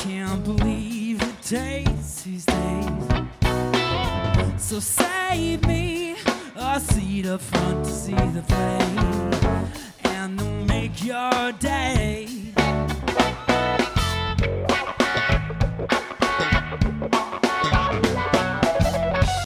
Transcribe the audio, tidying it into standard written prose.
can't believe it takes these days. So save me a seat up front to see the play, and to make your day